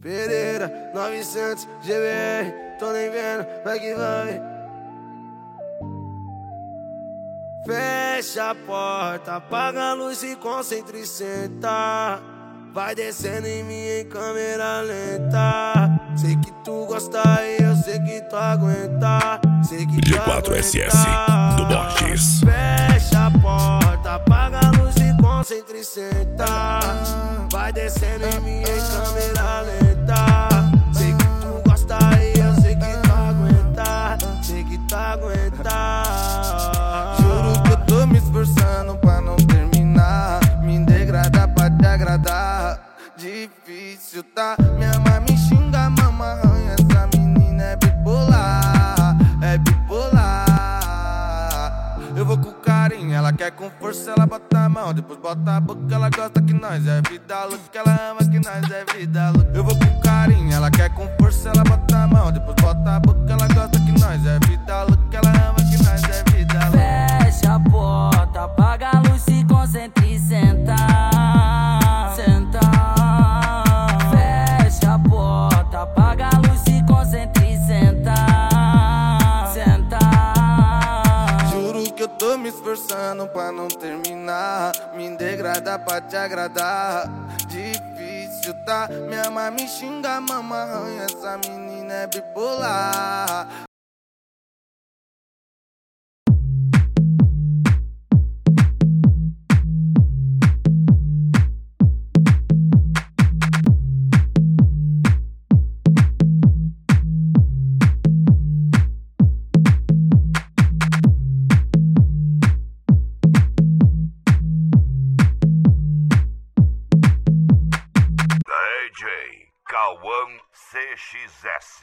Pereira, 900, GBR, tô nem vendo, vai que vai. Fecha a porta, apaga a luz e concentra e senta. Vai descendo em mim em câmera lenta. Sei que tu gosta e eu sei que tu aguenta. Sei que tu G4SS do Borges. Fecha a porta, apaga a luz e concentra e senta. Vai descendo em mim em câmera lenta. Sei que tu gosta e eu sei que tu aguenta. Sei que tu aguenta. Juro que eu tô me esforçando pra não terminar. Me degradar pra te agradar. Difícil, tá? Minha mãe me xinga, mama arranha. Essa menina é bipolar, é bipolar. Eu vou com carinho, ela quer com força, ela bota a mão, depois bota a boca, ela gosta que nós é vida louca, ela ama que nós é vida louca. Eu vou com carinho, ela quer com força, ela bota a mão, depois bota a boca, ela gosta que nós é vida louca, ela ama que nós é vida louca. Fecha a porta, apaga a luz, se concentra e senta. Senta. Fecha a porta, apaga a luz, se concentra e senta. Senta. Juro que eu tô me esforçando pra não terminar. Me degradar pra te agradar. Difícil, tá? Minha mãe me xinga, mama arranha. Essa menina é bipolar. DJ Cauã CXS.